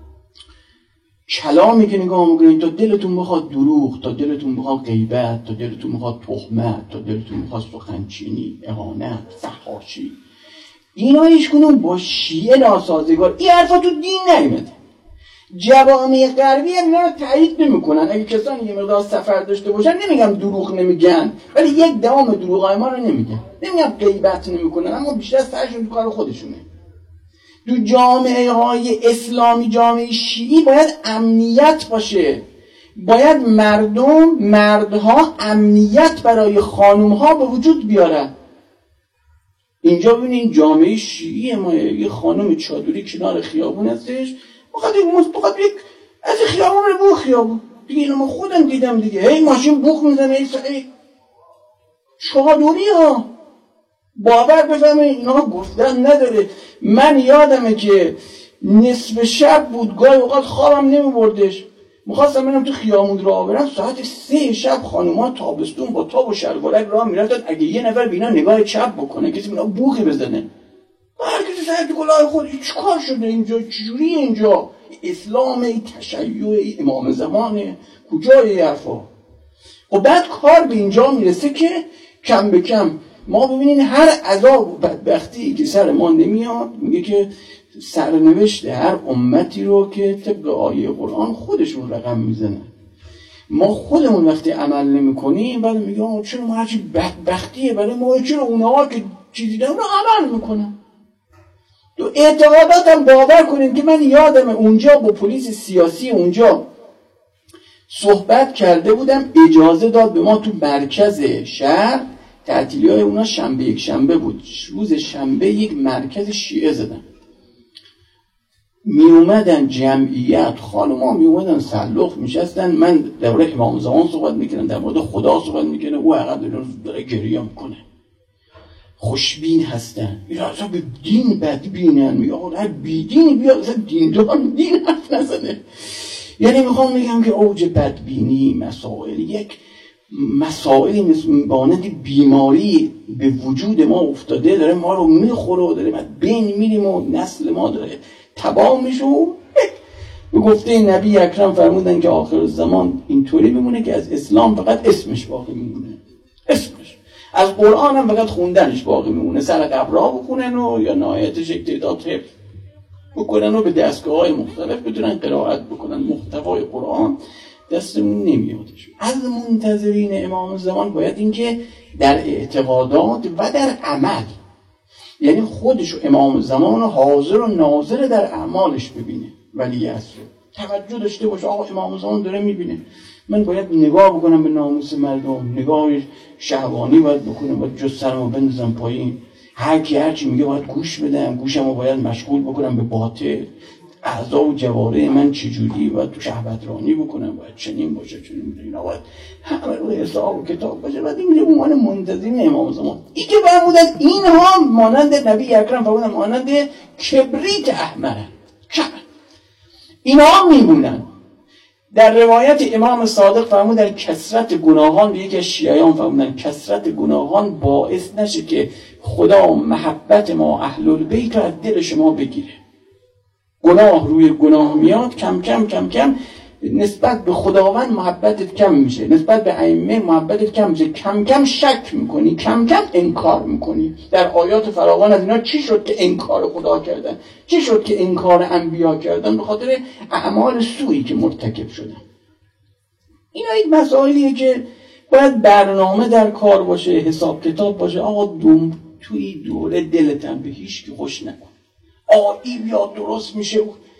A: کلامی که نگاه میکنیم، تا دلتون بخواد دروغ، تا دلتون بخواد غیبت، تا دلتون بخواد تهمت، تا دلتون بخواد سخنچینی، اهانت، فحاشی، اینا هیچ کنون با شیعه ناسازگار. این حرفا تو دین نیامده. جوامع غربی هم اینا رو تایید نمیکنن. اگه کسانی یه مقدار سفر داشته باشن، نمیگم دروغ نمیگن، ولی یک دام دروغای ما رو نمیگن. نمیگم غیبت نمیکنن، اما بیشتر سرشون تو کار خودشونه. تو جامعه های اسلامی، جامعه شیعی باید امنیت باشه. باید مردم، مردها امنیت برای خانومها به وجود بیارن. اینجا ببینین جامعه شیعی ما یه خانم چادری کنار خیابون هستش، بخواد یک مصطفی یک از خیابون رو بو خیابون دیگه. اینو ما خودم دیدم دیگه، هی ماشین بوخ میزنه، هی سعی چادری ها باور بفهمه اینا گفتن نداره. من یادمه که نصف شب بود، گاهی اوقات خوابم نمیبردش، میخواستم منم تو خیابون راه برم، ساعت سه شب خانوما تابستون با تاب و شلوارک راه میرفتن. اگه یه نفر بینا نگاه چپ بکنه، کسی بینا بوخی بزنه، هر کسی سر تو کلاه خود. چی کار شده اینجا؟ چجوری اینجا؟ اسلام، ای تشیع، ای امام زمانه، کجای حرفا؟ و بعد کار به اینجا میرسه که کم به کم ما ببینین هر عذاب و بدبختی که سر ما نمیاد، میگه که سرنوشت هر امتی رو که طبق آیه قرآن خودشون رقم میزنن. ما خودمون وقتی عمل نمی کنیم، بعد میگه چرا ما هرچی بدبختیه برای ما، چرا اونها که چیزی دارن عمل میکنن. تو اعتقاداتم باور کنین که من یادم اونجا با پلیس سیاسی اونجا صحبت کرده بودم، اجازه داد به ما تو مرکز شهر، تعطیلی های اونا شنبه یک شنبه بود، روز شنبه یک مرکز شیعه زدن. می اومدن جمعیت، خانوما می اومدن سلخ میشستن، من درباره امام زمان صحبت میکنم، در مورد خدا صحبت میکنه، او عقب داره گریه میکنه، خوشبین هستن. اینا اصلا به دین بدبینن، میگه آقا هر بیدینی بیاد اصلا دین دارم دین حرف نزنه. یعنی میخوام بگم که اوج بدبینی، مسائل یک مسائلی مثل مانند بیماری به وجود ما افتاده، داره ما رو میخوره و داره ما بین میریم و نسل ما داره تباه میشه. به گفته نبی اکرم فرمودن که آخر زمان اینطوری میمونه که از اسلام فقط اسمش باقی میمونه، اسمش. از قرآن هم فقط خوندنش باقی میمونه، سر قبرها بخونن و یا نهایتش یک تعداد حفظ بکنن و به دستگاه های مختلف بتونن قرائت بکنن. محتوای قرآن دستمون نمیادش. از منتظرین امام زمان باید این که در اعتقادات و در عمل، یعنی خودشو امام زمان حاضر و ناظر در اعمالش ببینه. ولی اصل توجه داشته باشه، آقا امام زمان داره میبینه، من باید نگاه بکنم به ناموس مردم، نگاه شهوانی باید بکنم، باید جز سرمو بندازم پایین، هر کی هر چی میگه باید گوش بدم، گوشمو باید مشغول بکنم به باطل، اعضا و جواره من چجوری باید تو شهوت رانی بکنم، باید چنین باشه چنین اینا، باید همه رو حساب و کتاب باشه. بعد این میگه عنوان منتظرین امام زمان. این که فرمودن اینها مانند نبی اکرم فرمودن مانند کبریت احمرن، اینها میمونن. در روایت امام صادق فرمودن کثرت گناهان، به یکی از شیعیان فرمودن کثرت گناهان باعث نشه که خدا محبت ما اهل البیت رو از دل شما بگیره. گناه روی گناه میاد، کم کم کم کم نسبت به خداوند محبتت کم میشه، نسبت به ائمه محبتت کم میشه، کم کم شک میکنی، کم کم انکار میکنی. در آیات فراوان از اینا چی شد که انکار خدا کردن، چی شد که انکار انبیا کردن؟ به خاطر اعمال سوئی که مرتکب شدن. اینا این مسائلیه که باید برنامه در کار باشه، حساب کتاب باشه. آقا دوم توی دوره دلتم به هیچ کی خوش نکن، آیی بیاد درست میشه.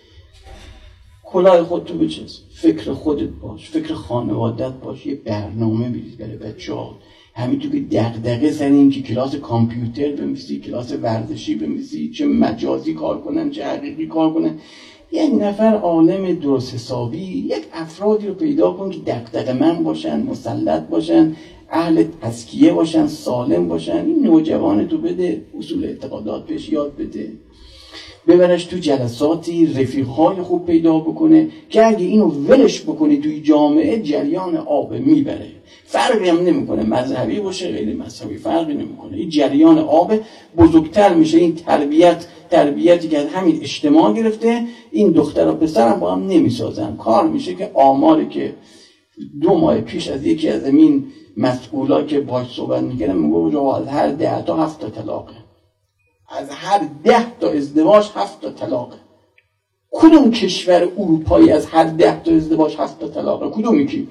A: کلاه خودتو بچس، فکر خودت باش، فکر خانوادت باش، یه برنامه بریز برای بچه‌ها. همینطور که دغدغه سر این که کلاس کامپیوتر بمیسی، کلاس ورزشی بمیسی، چه مجازی کار کنن چه حقیقی کار کنن. یک نفر عالم درست حسابی، یک افرادی رو پیدا کن که دغدغه من باشن، مسلط باشن، اهل تزکیه باشن، سالم باشن. این نوجوان تو بده اصول اعتقادات بهش یاد بده، ببرش تو جلساتی، رفیقهای خوب پیدا بکنه که اگه اینو ولش بکنی توی جامعه جریان آب میبره. فرقی هم نمیکنه مذهبی باشه غیر مذهبی، فرقی نمیکنه. این جریان آب بزرگتر میشه. این تربیت تربیتی که از همین اجتماع گرفته، این دختر و پسر هم با هم نمیسازن. کار میشه که آماری که دو ماه پیش از یکی از این مسئولا که باش صحبت میکردم میگه از هر ده تا هفت تا طلاقه، از هر ده تا ازدواج هفت تا طلاقه. کدوم کشور اروپایی از هر ده تا ازدواج هفت تا طلاقه؟ کدوم یکی؟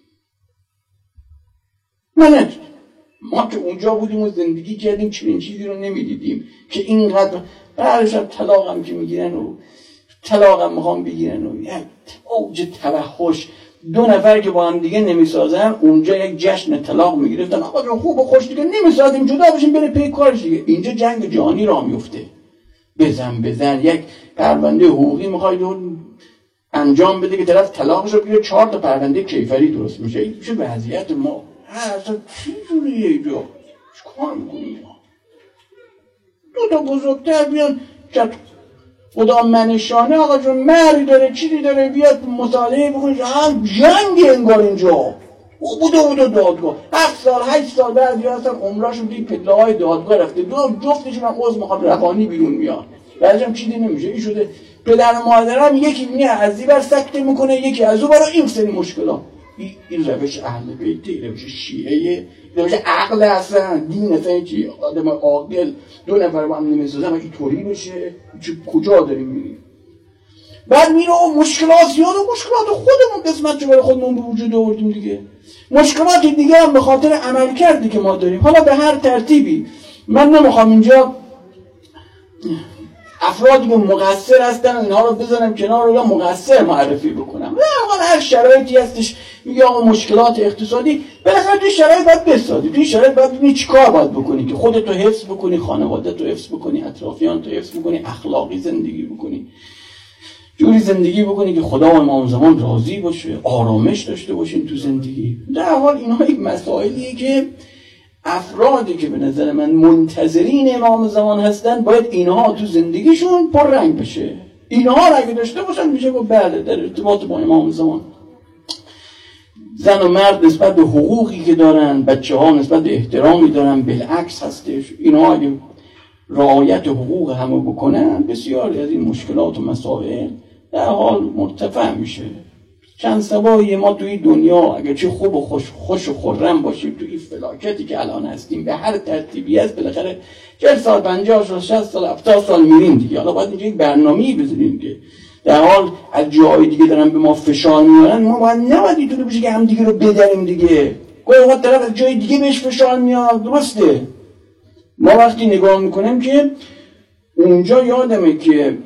A: من ما که اونجا بودیم و زندگی کردیم چنین چیزی رو نمیدیدیم که اینقدر بعدش هم طلاق هم که میگیرن و طلاق هم میخوام بگیرن و یک اوج توحش. دو نفر که با هم دیگه نمیسازن اونجا یک جشن طلاق میگرفتن. آقا جون خوب و خوش دیگه نمیسازیم، جدا بشیم بره پی کارش دیگه. اینجا جنگ جهانی راه میفته. بزن بزن یک پرونده حقوقی میخواید انجام بده که طرف طلاقش رو بگیره، چهار تا پرونده کیفری درست میشه. این میشه وضعیت ما. اصلا چی جوریه اینجا؟ چیکار میکنیم ما؟ دو تا بزرگتر بیان چط خدا منشانه آقا جون مری داره چیزی داره بیاد مطالعه بکنید. هم جنگ انگار اینجا. او بوده بوده دادگاه هفت سال هشت سال بعد یا اصلا عمراشون دید پله های دادگاه رفته، دو جفتشون هم عضو مخالف روانی بیرون میاد. بعدش هم چیزی نمیشه. این شده پدر مادرم یکی میاد از این بر سکته میکنه، یکی از اون برای این سری مشکلات. این روش اهل بیت، این روش شیعه، روش عقل اصلا دین اصلا چی؟ آدم عاقل دو نفر با هم نمیسازن و این طوری بشه. کجا داریم میریم؟ بعد میره و مشکلات زیاد و مشکلات خودمون قسمت رو برای خودمون به وجود آوردیم دیگه. مشکلات دیگه هم به خاطر عمل کردی که ما داریم. حالا به هر ترتیبی من نمیخوام اینجا افرادی که مقصر هستن اینها رو بزنم کنار یا مقصر معرفی بکنم. نه آقا هر شرایطی هستش میگه آقا مشکلات اقتصادی بالاخره توی شرایط باید بسازی. توی شرایط باید ببینی چیکار باید بکنی که خودت رو حفظ بکنی، خانوادت رو حفظ بکنی، اطرافیان رو حفظ بکنی، اخلاقی زندگی بکنی، جوری زندگی بکنی که خدا و امام زمان راضی باشه، آرامش داشته باشین تو زندگی. در حال اینها یک مسائلیه که افرادی که به نظر من منتظرین امام زمان هستن باید اینها تو زندگیشون پر رنگ بشه. اینها را اگه داشته باشن میشه که بله در ارتباط با امام زمان زن و مرد نسبت به حقوقی که دارن، بچه ها نسبت به احترامی دارن، بالعکس هستش. اینها اگه رعایت حقوق همه بکنن بسیاری از این مشکلات و مسائل در حال مرتفع میشه. چند سبایی ما توی دنیا اگر چه خوب و خوش خوش و خرم باشیم توی فلاکتی که الان هستیم به هر ترتیبی است بالاخره چهل سال پنجاه سال شصت سال هفتاد سال میریم دیگه. حالا باید اینجا یک برنامه‌ای بزنیم که در حال از جای دیگه دارن به ما فشار میارن، ما باید نباید اینطوری بشه که هم دیگه رو بدریم دیگه. گاهی اوقات طرف از جای دیگه بهش فشار میاد. درسته ما وقتی نگاه میکنیم که اونجا یادمه که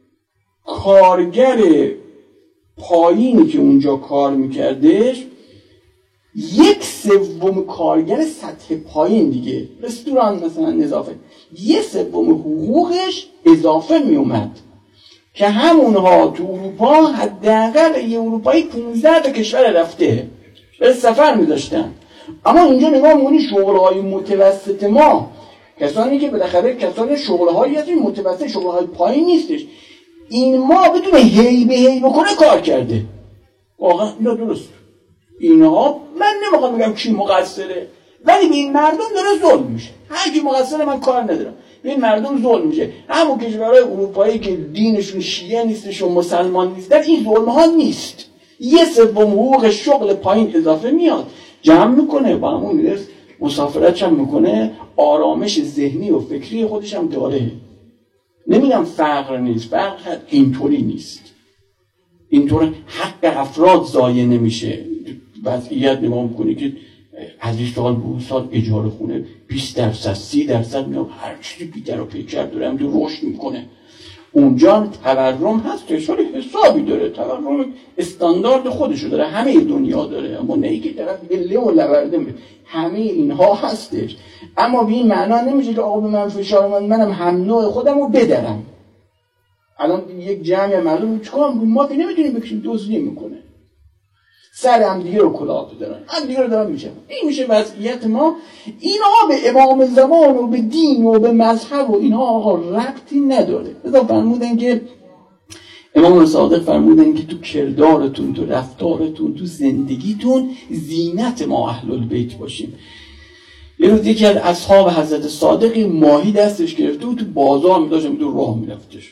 A: کارگر پایینی که اونجا کار میکردش یک سوم کارگر سطح پایین دیگه رستوران مثلا اضافه یک سوم حقوقش اضافه میومد که همونها تو اروپا حداقل یه اروپایی پانزده تا کشور رفته به سفر میداشتن. اما اینجا نگاه میکنی شغلهای متوسط ما، کسانی که بالاخره کسانی شغلهایی از این متوسط شغلهای پایین نیستش، این ما بدون هی به هی بکنه کار کرده. واقعا اینا درست. اینها من نمیخوام بگم کی مقصره ولی به این مردم داره ظلم میشه. هر کی مقصره من کار ندارم، به این مردم ظلم میشه. همون کشورهای اروپایی که دینشون شیعه نیستش و مسلمان نیستن این ظلم ها نیست. یه سوم حقوق شغل پایین اضافه میاد جمع میکنه با همون میرس مسافرتش هم میکنه، آرامش ذهنی و فکری خودش هم داره. نمیگم فقر نیست، فقر اینطوری نیست. اینطور حق افراد ضایع نمیشه. وضعیت نگاه میکنی که از این سال به سال اجاره خونه بیست درصد سی درصد میاد، هر چیزی بی در و پیکر داره همینطور رشد میکنه. اونجا تورم هستش ولی حسابی داره، تورم استاندارد خودشو داره، همه دنیا داره، اما نه که طرف دیگه له و لورده میره، همه اینها هستش. اما به این معنا نمیشه که آقا به من فشار من منم هم نوع خودم رو بدرم. الان یک جمع مردم چیکار می‌کنیم؟ ما که نمیتونیم بکشیم، دزدی میکنه، سر هم دیگه رو کلاه بدارن، هم دیگه رو دارن میشه. این میشه وضعیت ما. اینها به امام زمان و به دین و به مذهب و اینها آقا ربطی نداره. لذا فرمودن که امام صادق فرمودن که تو کردارتون، تو رفتارتون، تو زندگیتون زینت ما اهل البیت باشیم. یه روز یکی از اصحاب حضرت صادق ماهی دستش گرفته و تو بازار می‌داشت، تو راه میرفتش.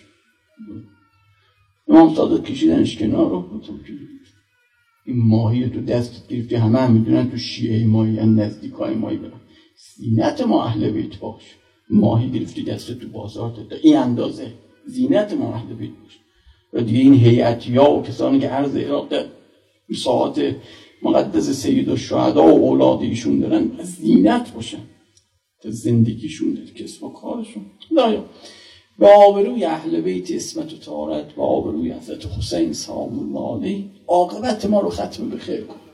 A: امام صادق کشیدنش کنار رو این ماهی تو دستت گرفتی، همه هم میدونن تو شیعه ماهی ان نزدیکای ماهی برن، زینت ما اهل بیت باش. ماهی گرفتی دستت تو بازار تا این اندازه، زینت ما اهل بیت باش. و دیگه این هیئتیا و کسانی که عرض عراق در ساعات مقدس سید الشهدا و اولاد ایشون دارن زینت باشن، تا زندگیشون داره، کسب و کارشون. خدایا به آبروی اهل بیت اسمت و طهارت، به آبروی حضرت حسین سلام الله علیه عاقبت ما رو ختم به خیر کن.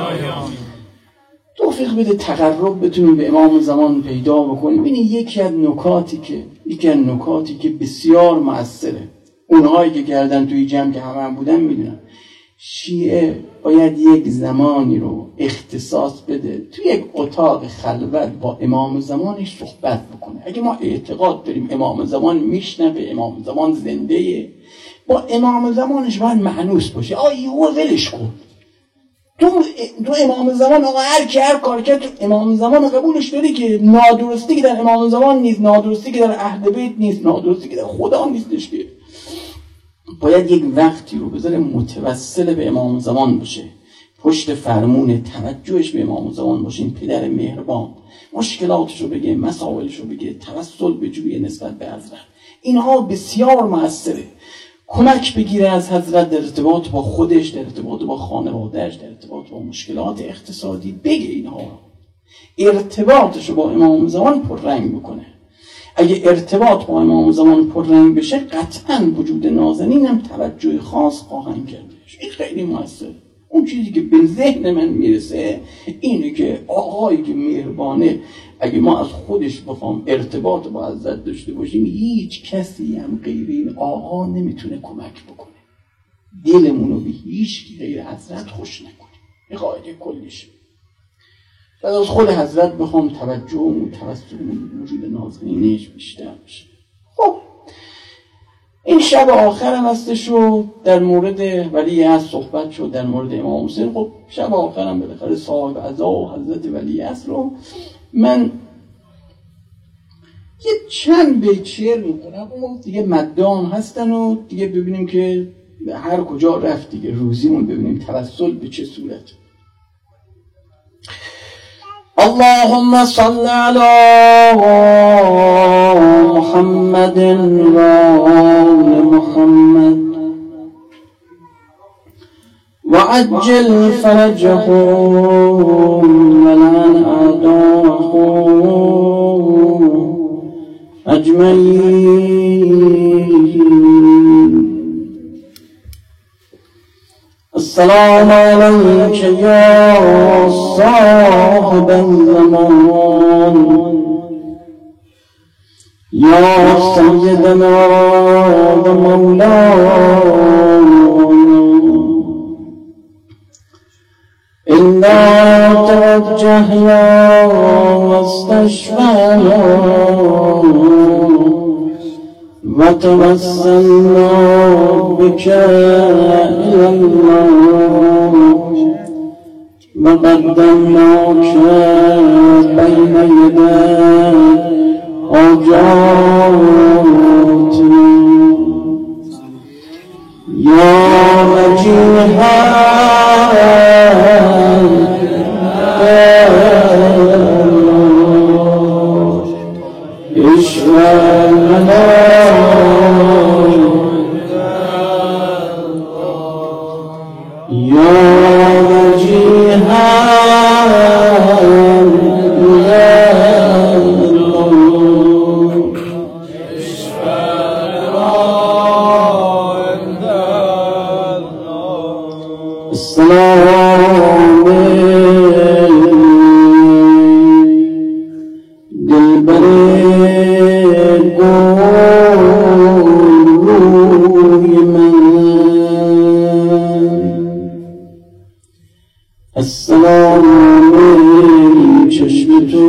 A: توفیق بده تقرب بتونیم به امام زمان پیدا بکنیم. این یکی از نکاتی که یکی از نکاتی که بسیار مؤثره. اونهایی که گردن توی جمع که همه هم بودن میدونن شیعه باید یک زمانی رو اختصاص بده توی یک اتاق خلوت با امام زمانش صحبت بکنه. اگه ما اعتقاد داریم امام زمان میشنوه، امام زمان زنده، با امام زمانش باید معنوس باشه. آیه و ولش کن. تو تو امام زمان آقا هر کی هر کار کرد، امام زمان قبولش داری که نادرستی که در امام زمان نیست، نادرستی که در اهل بیت نیست، نادرستی که در خدا نیستش، که باید یک وقتی رو بذاره متوسل به امام زمان باشه، پشت فرمون توجهش به امام زمان باشه. این پدر مهربان مشکلاتش رو بگه، مسائلش رو بگه، توسل به جوی نسبت به حضرت. اینها بسیار مؤثره. کمک بگیره از حضرت در ارتباط با خودش، در ارتباط با خانوادهش، در ارتباط با مشکلات اقتصادی، بگه اینها رو. ارتباطش رو با امام زمان پررنگ بکنه. اگه ارتباط با امام زمان پررنگ بشه، قطعاً وجود نازنین هم توجه خاص خواهند کردش. این خیلی موثر. اون چیزی که به ذهن من میرسه اینه که آقایی که مهربانه، اگه ما از خودش بخوام ارتباط با حضرت داشته باشیم، هیچ کسی هم غیر این آقا نمیتونه کمک بکنه. دلمون رو به هیچ کی غیر حضرت خوش نکنه. این قاعده کلیشه. بعد از خود حضرت بخوام توجهمون توسلمون به وجود نازنینش بیشتر بشه. خب این شب آخر هم هستش و در مورد ولی عصر صحبت شد، در مورد امام حسین. خب شب آخر هم بالاخره صاحب عزا و حضرت ولی عصر رو من یه چند بیت شعر میکنم، اون دیگه مدام هستن و دیگه ببینیم که هر کجا رفت دیگه روزیمون، ببینیم توسل به چه صورت. اللهم صل على محمد و آل محمد و عجل فرجهم ولعن اعداءهم اجمعین. السلام عليك يا صاحب الزمان يا سيدنا ومولانا إنا توجهنا واستشفعنا وتوسلنا بك إلى الله وقدمناك بين يدي حاجاتنا يا وجيها اشفع لنا يا وجيها يا الله اشفع لنا السلام دلبر گلروی من، السلام چشم تو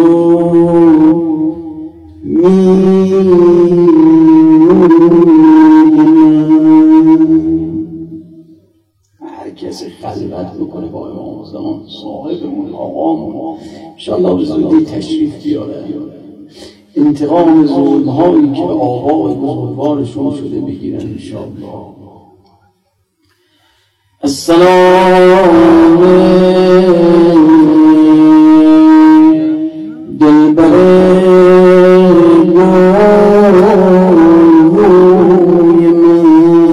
A: کسی خلوت بکنه با امام زمان صاحبمون آقامون انشاءالله به زودی تشریف بیاره، انتقام ظلم‌هایی که به آقای بزرگوارشون شده بگیرن انشاءالله. السلام دلبر گلروی من،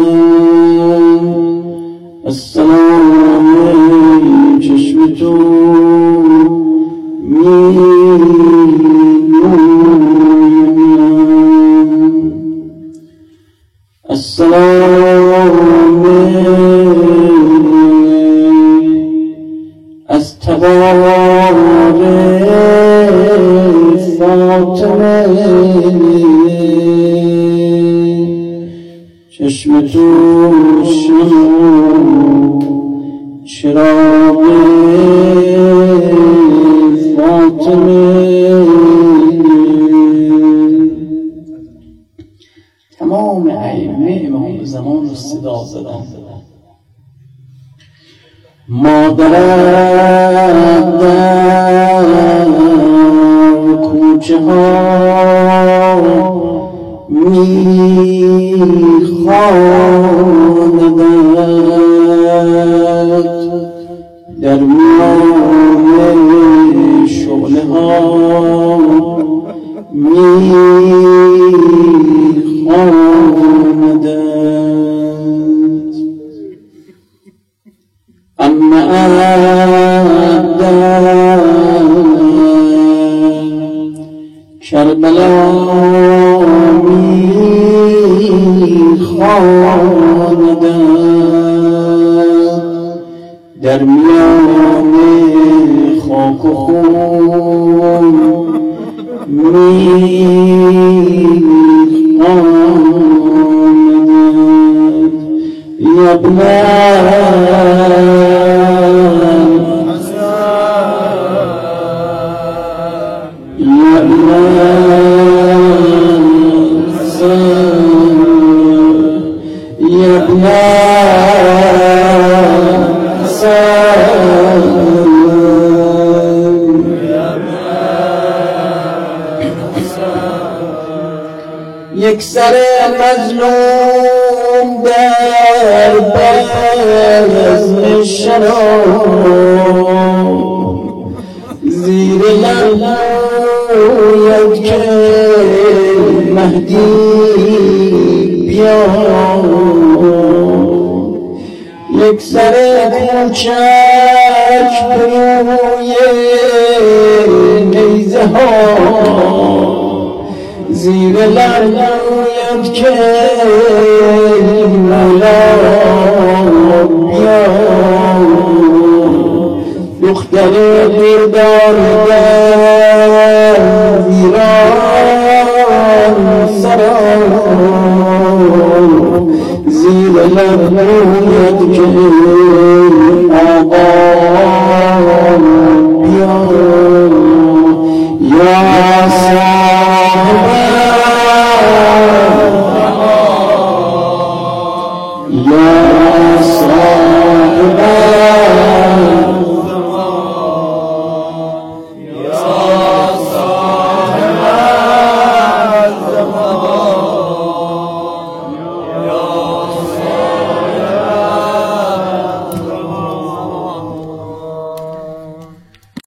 A: السلام چشم تو می‌روی من، السلام از تبار فاطمه، چشم تو شمع چراغ فاطمه، تمام ائمه امام زمان رو صدا زدن. مادرت در کوچه ها میخواندت، در میان شعله ها میخواندت، اما در کربلا میخواندت، در میان خاک و خون میخواندت، یا یک سر مظلوم در بزم شراب، زیر لب گوید که مهدی بیا، یک سر کوچک بروی نیزه ها، زیر لب گوید که مولا بیا، دختر دردار در ویران سرا، زیر لب گوید که